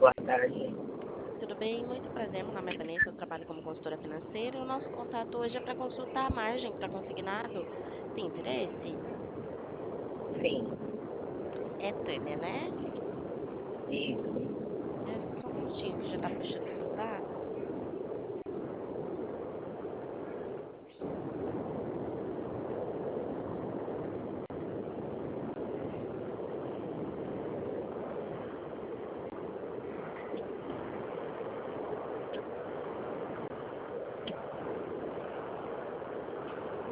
boa tarde. Tudo bem? Muito prazer. Meu nome é Vanessa, eu trabalho como consultora financeira e o nosso contato hoje é para consultar a margem para consignado. Tem interesse? Sim, É Tânia, né? isso. É só um minutinho que já tá puxando